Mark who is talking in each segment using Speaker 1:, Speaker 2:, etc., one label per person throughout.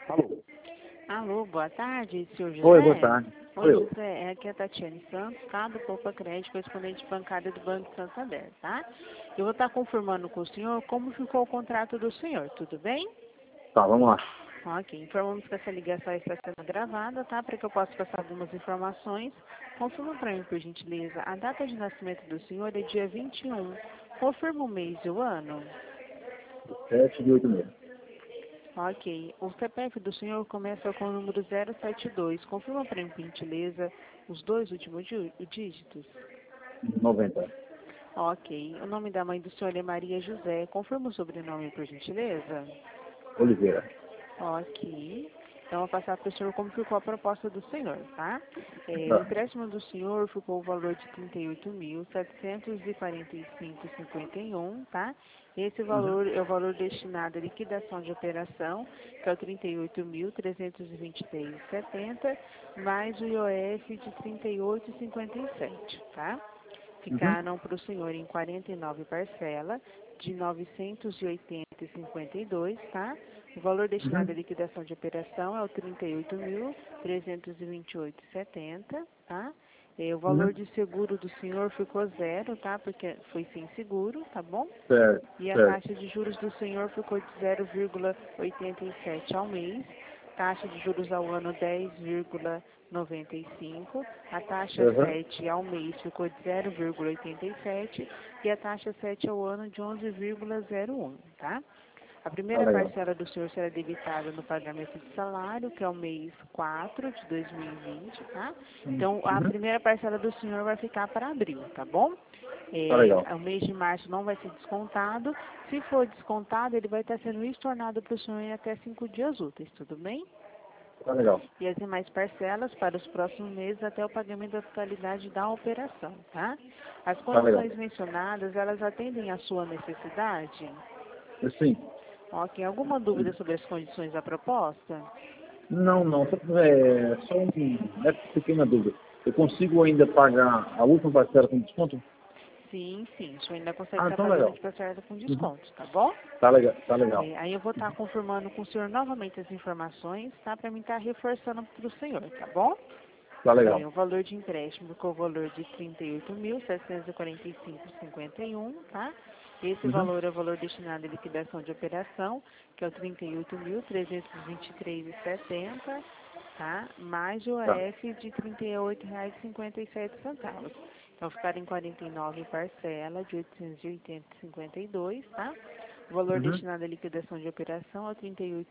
Speaker 1: Alô?
Speaker 2: Alô, boa tarde, senhor José.
Speaker 1: Oi, boa tarde.
Speaker 2: Oi,
Speaker 1: Eu.
Speaker 2: José, aqui é a Tatiane Santos, cá do Poupa Crédito, correspondente bancário do Banco Santander, tá? Eu vou estar confirmando com o senhor como ficou o contrato do senhor, tudo bem?
Speaker 1: Tá, vamos lá.
Speaker 2: Ok, informamos que essa ligação está sendo gravada, tá? Para que eu possa passar algumas informações. Confirma para mim, por gentileza, a data de nascimento do senhor é dia 21. Confirma o mês e o ano.
Speaker 1: 7 de 8 meses.
Speaker 2: Ok. O CPF do senhor começa com o número 072. Confirma para mim, por gentileza, os dois últimos dígitos.
Speaker 1: 90.
Speaker 2: Ok. O nome da mãe do senhor é Maria José. Confirma o sobrenome, por gentileza.
Speaker 1: Oliveira.
Speaker 2: Ok. Então, vou passar para o senhor como ficou a proposta do senhor, tá? O
Speaker 1: Tá.
Speaker 2: empréstimo do senhor ficou o valor de R$ 38.745,51, tá? Esse valor é o valor destinado à liquidação de operação, que é o R$ 38.323,70, mais o IOF de R$ 38,57, tá? Ficaram para o senhor em 49 parcelas de R$ 980,52, tá? O valor destinado à liquidação de operação é o R$ 38.328,70, tá? O valor de seguro do senhor ficou zero, tá? Porque foi sem seguro, tá bom?
Speaker 1: Certo,
Speaker 2: E a
Speaker 1: certo.
Speaker 2: taxa de juros do senhor ficou de 0,87 ao mês, taxa de juros ao ano 10,95, a taxa
Speaker 1: Aham.
Speaker 2: 7 ao mês ficou de 0,87 e a taxa 7 ao ano de 11,01, tá? A
Speaker 1: Tá
Speaker 2: primeira
Speaker 1: legal.
Speaker 2: parcela do senhor será debitada no pagamento de salário, que é o mês 4 de 2020, tá? Então, a primeira parcela do senhor vai ficar para abril, tá bom?
Speaker 1: Tá legal.
Speaker 2: O mês de março não vai ser descontado. Se for descontado, ele vai estar sendo estornado para o senhor em até 5 dias úteis, tudo bem?
Speaker 1: Tá legal.
Speaker 2: E as demais parcelas para os próximos meses até o pagamento da totalidade da operação, tá? As
Speaker 1: Tá legal.
Speaker 2: condições mencionadas, elas atendem à sua necessidade?
Speaker 1: Sim.
Speaker 2: Ok, alguma dúvida sobre as condições da proposta?
Speaker 1: Não, não. Só uma pequena dúvida. Eu consigo ainda pagar a última parcela com desconto?
Speaker 2: Sim, sim, o senhor ainda consegue
Speaker 1: Ah,
Speaker 2: estar
Speaker 1: então
Speaker 2: pagando
Speaker 1: legal.
Speaker 2: de parcela com desconto, tá bom?
Speaker 1: Tá legal, tá legal.
Speaker 2: Aí eu vou estar confirmando com o senhor novamente as informações, tá? Para mim estar reforçando para o senhor, tá bom?
Speaker 1: Tá legal.
Speaker 2: O valor de empréstimo com o valor de R$ 38.745,51, tá? Esse valor é o valor destinado à liquidação de operação, que é o R$ 38.323,70, tá? Mais o
Speaker 1: Tá.
Speaker 2: EF de R$ 38,57. Então, ficaram em 49 parcelas de R$ 880,52, tá? O valor destinado à liquidação de operação é R$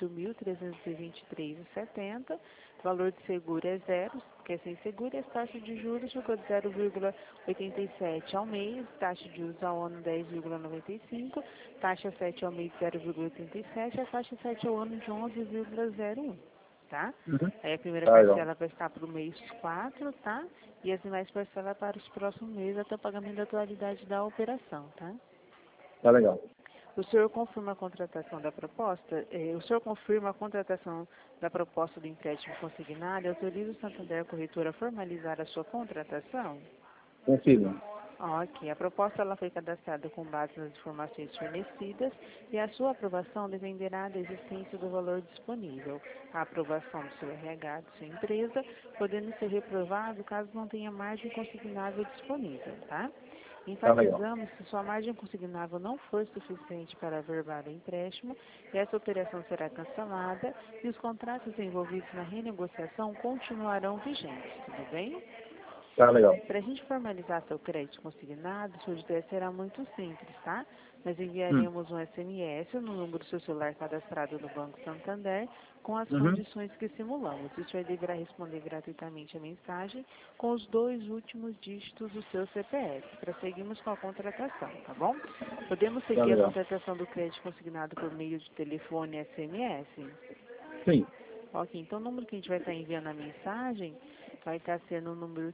Speaker 2: 38.323,70. Valor de seguro é zero, que é sem seguro, e a taxa de juros ficou de 0,87 ao mês, taxa de juros ao ano 10,95, taxa 7 ao mês 0,87, a taxa 7 ao ano de 11,01, tá? Aí a primeira
Speaker 1: Tá legal.
Speaker 2: parcela vai estar para o mês 4, tá? E as demais parcelas para os próximos meses até o pagamento da atualidade da operação, tá?
Speaker 1: Tá legal.
Speaker 2: O senhor confirma a contratação da proposta? O senhor confirma a contratação da proposta do empréstimo consignado e autoriza o Santander Corretora a formalizar a sua contratação?
Speaker 1: Confirma.
Speaker 2: Ok. A proposta ela foi cadastrada com base nas informações fornecidas e a sua aprovação dependerá da existência do valor disponível. A aprovação do seu RH de sua empresa, podendo ser reprovado caso não tenha margem consignável disponível, tá?
Speaker 1: Tá legal.
Speaker 2: Enfatizamos que sua margem consignável não for suficiente para averbar o empréstimo, essa operação será cancelada e os contratos envolvidos na renegociação continuarão vigentes, tudo bem?
Speaker 1: Tá legal.
Speaker 2: Para a gente formalizar seu crédito consignado, sua ideia será muito simples, tá? Nós enviaremos um SMS no número do seu celular cadastrado no Banco Santander com as condições que simulamos. O senhor deverá responder gratuitamente a mensagem com os dois últimos dígitos do seu CPF, para seguirmos com a contratação, tá bom? Podemos
Speaker 1: Tá
Speaker 2: seguir a
Speaker 1: legal.
Speaker 2: contratação do crédito consignado por meio de telefone e SMS?
Speaker 1: Sim.
Speaker 2: Ok, então o número que a gente vai estar enviando a mensagem vai estar sendo o número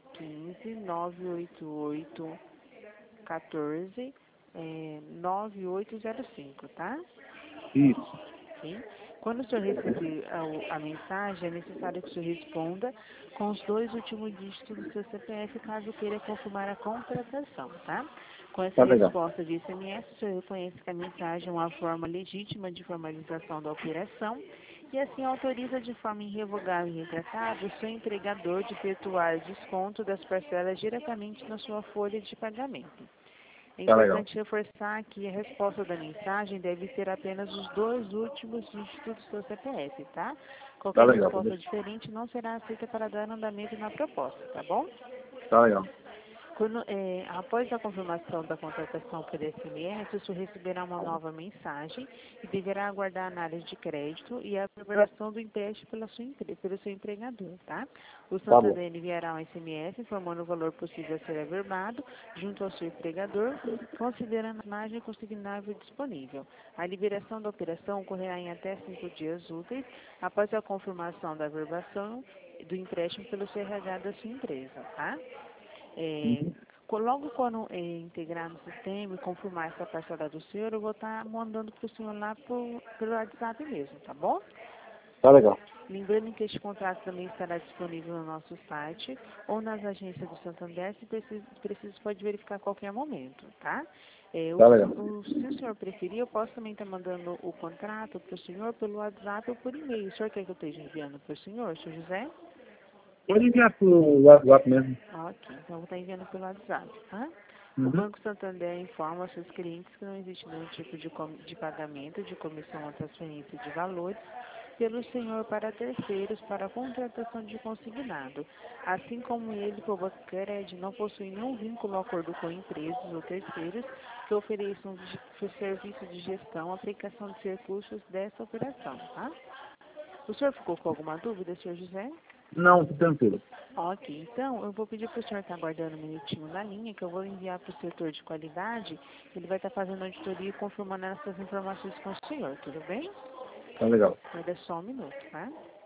Speaker 2: 15 988 14 9805, tá?
Speaker 1: Isso.
Speaker 2: Ok? Quando o senhor receber a mensagem, é necessário que o senhor responda com os dois últimos dígitos do seu CPF, caso queira confirmar a contratação, tá? Com essa
Speaker 1: Tá legal.
Speaker 2: resposta de SMS, o senhor reconhece que a mensagem é uma forma legítima de formalização da operação e assim autoriza de forma irrevogável e irretratável o seu empregador de efetuar desconto das parcelas diretamente na sua folha de pagamento. É
Speaker 1: Tá legal.
Speaker 2: importante reforçar que a resposta da mensagem deve ser apenas os 2 últimos dígitos do seu CPF, tá?
Speaker 1: Tá
Speaker 2: Qualquer
Speaker 1: legal.
Speaker 2: resposta diferente não será aceita para dar andamento na proposta, tá bom?
Speaker 1: Tá legal.
Speaker 2: Após a confirmação da contratação por SMS, o senhor receberá uma nova mensagem e deverá aguardar a análise de crédito e a aprovação do empréstimo pelo seu empregador, tá? O
Speaker 1: Tá bom.
Speaker 2: Santander enviará um SMS informando o valor possível a ser averbado junto ao seu empregador, considerando a margem consignável disponível. A liberação da operação ocorrerá em até 5 dias úteis após a confirmação da averbação do empréstimo pelo CRH da sua empresa, tá? Logo quando integrar no sistema e confirmar essa parcela do senhor, eu vou estar mandando para o senhor lá pelo WhatsApp mesmo, tá bom?
Speaker 1: Tá legal.
Speaker 2: Lembrando que este contrato também estará disponível no nosso site ou nas agências do Santander, se preciso pode verificar a qualquer momento, tá?
Speaker 1: Tá legal.
Speaker 2: Se o senhor preferir, eu posso também estar mandando o contrato para o senhor pelo WhatsApp ou por e-mail. O senhor quer que eu esteja enviando para o senhor, senhor José?
Speaker 1: Pode enviar pro WhatsApp mesmo.
Speaker 2: Ok, então eu vou estar enviando pelo WhatsApp, tá? O
Speaker 1: Uhum.
Speaker 2: Banco Santander informa aos seus clientes que não existe nenhum tipo de pagamento de comissão ou transferência de valores pelo senhor para terceiros para a contratação de consignado. Assim como ele, Probacred, não possui nenhum vínculo ou acordo com empresas ou terceiros que ofereçam serviço de gestão, aplicação de recursos dessa operação, tá? O senhor ficou com alguma dúvida, senhor José?
Speaker 1: Não, tô tranquilo.
Speaker 2: Ok, então eu vou pedir para o senhor estar aguardando um minutinho na linha, que eu vou enviar para o setor de qualidade, ele vai estar fazendo auditoria e confirmando essas informações com o senhor, tudo bem?
Speaker 1: Tá legal.
Speaker 2: Vai dar só um minuto, tá?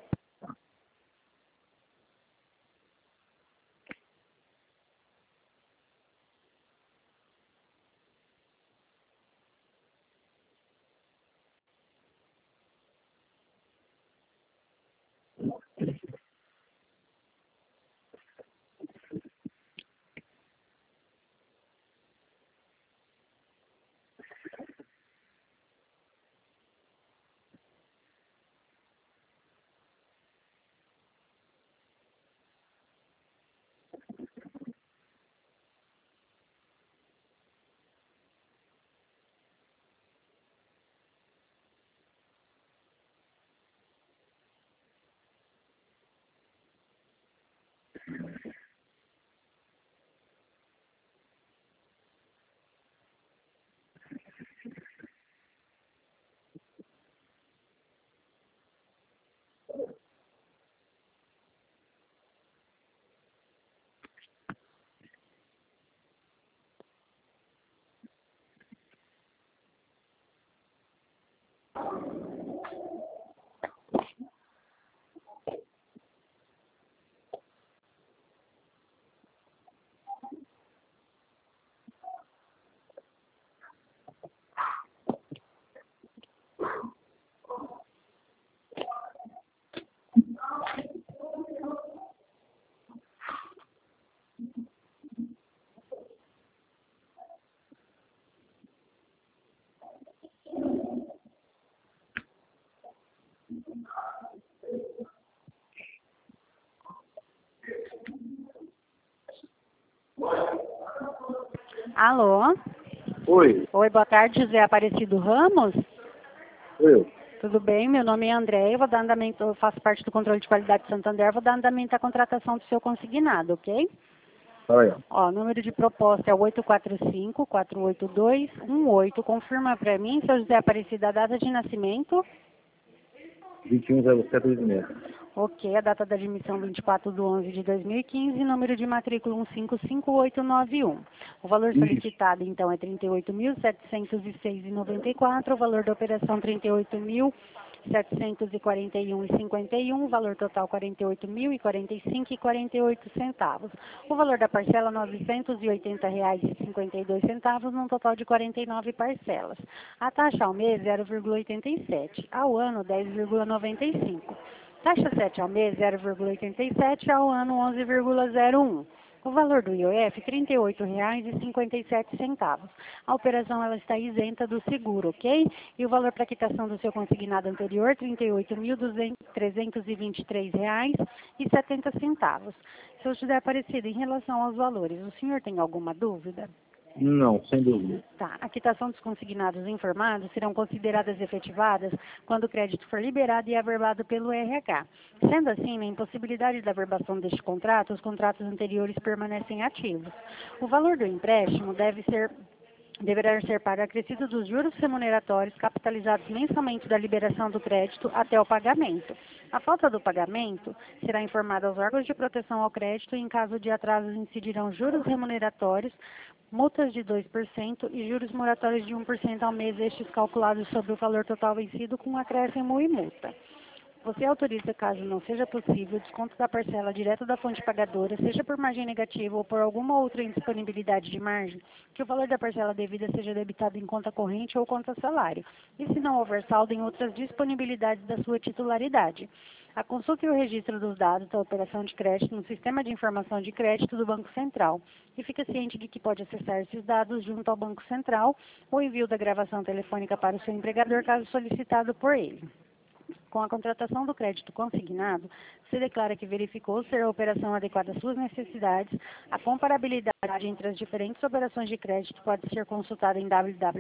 Speaker 3: Alô?
Speaker 1: Oi,
Speaker 3: Oi, boa tarde, José Aparecido Ramos.
Speaker 1: eu.
Speaker 3: Tudo bem? Meu nome é André, eu vou dar andamento, eu faço parte do controle de qualidade de Santander, vou dar andamento à contratação do seu consignado, ok?
Speaker 1: Tá legal.
Speaker 3: Ó, o número de proposta é o 845-482-18. Confirma para mim, seu José Aparecido, a data de nascimento.
Speaker 1: 210786.
Speaker 3: Ok, a data da admissão 24/11/2015, número de matrícula 155891. O valor
Speaker 1: Isso.
Speaker 3: solicitado, então, é R$ 38.706,94, o valor da operação R$ 38.741,51, o valor total R$ 48.045,48. O valor da parcela R$ 980,52, num total de 49 parcelas. A taxa ao mês 0,87, ao ano 10,95. Taxa 7 ao mês, 0,87, ao ano 11,01. O valor do IOF, R$ 38,57. A operação ela está isenta do seguro, ok? E o valor para quitação do seu consignado anterior, R$ 38.323,70. Se eu estiver parecido em relação aos valores, o senhor tem alguma dúvida?
Speaker 1: Não, sem dúvida.
Speaker 3: Tá. A quitação dos consignados informados serão consideradas efetivadas quando o crédito for liberado e averbado pelo RH. Sendo assim, na impossibilidade da averbação deste contrato, os contratos anteriores permanecem ativos. O valor do empréstimo deverá ser pago acrescido dos juros remuneratórios capitalizados mensalmente da liberação do crédito até o pagamento. A falta do pagamento será informada aos órgãos de proteção ao crédito e, em caso de atraso, incidirão juros remuneratórios, multas de 2% e juros moratórios de 1% ao mês, estes calculados sobre o valor total vencido com acréscimo e multa. Você autoriza, caso não seja possível, o desconto da parcela direto da fonte pagadora, seja por margem negativa ou por alguma outra indisponibilidade de margem, que o valor da parcela devida seja debitado em conta corrente ou conta salário, e se não houver saldo em outras disponibilidades da sua titularidade. A consulta e o registro dos dados da operação de crédito no Sistema de Informação de Crédito do Banco Central. E fica ciente de que pode acessar esses dados junto ao Banco Central ou envio da gravação telefônica para o seu empregador, caso solicitado por ele. Com a contratação do crédito consignado, se declara que verificou ser a operação adequada às suas necessidades. A comparabilidade entre as diferentes operações de crédito pode ser consultada em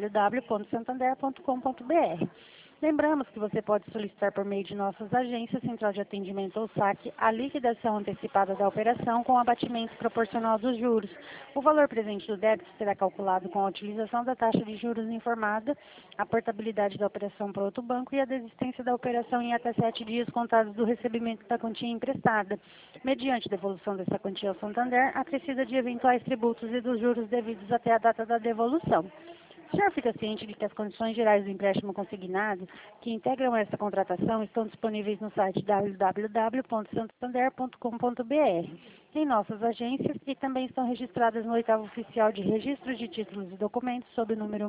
Speaker 3: www.santander.com.br. Lembramos que você pode solicitar por meio de nossas agências, Central de Atendimento ou SAC, a liquidação antecipada da operação com abatimento proporcional dos juros. O valor presente do débito será calculado com a utilização da taxa de juros informada, a portabilidade da operação para outro banco e a desistência da operação em até 7 dias contados do recebimento da quantia emprestada, mediante devolução dessa quantia ao Santander, acrescida de eventuais tributos e dos juros devidos até a data da devolução. O senhor fica ciente de que as condições gerais do empréstimo consignado que integram essa contratação estão disponíveis no site www.santander.com.br, em nossas agências, e também estão registradas no 8º Oficial de Registro de Títulos e Documentos, sob o número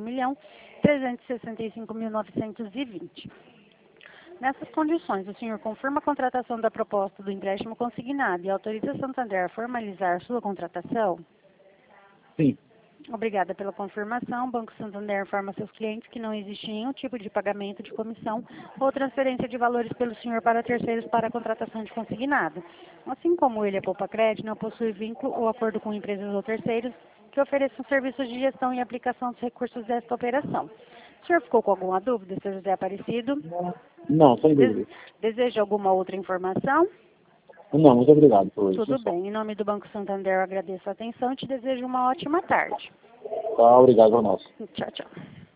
Speaker 3: 1.365.920. Nessas condições, o senhor confirma a contratação da proposta do empréstimo consignado e autoriza a Santander a formalizar sua contratação?
Speaker 1: Sim.
Speaker 3: Obrigada pela confirmação. O Banco Santander informa seus clientes que não existe nenhum tipo de pagamento de comissão ou transferência de valores pelo senhor para terceiros para a contratação de consignado. Assim como ele, a Poupa Crédito, não possui vínculo ou acordo com empresas ou terceiros que ofereçam serviços de gestão e aplicação dos recursos desta operação. O senhor ficou com alguma dúvida, Sr. José Aparecido?
Speaker 1: Não, sem dúvida.
Speaker 3: Deseja alguma outra informação?
Speaker 1: Não, muito obrigado por isso.
Speaker 3: Tudo bem. Em nome do Banco Santander, eu agradeço a atenção e te desejo uma ótima tarde.
Speaker 1: Tá, obrigado a nós.
Speaker 3: Tchau, tchau.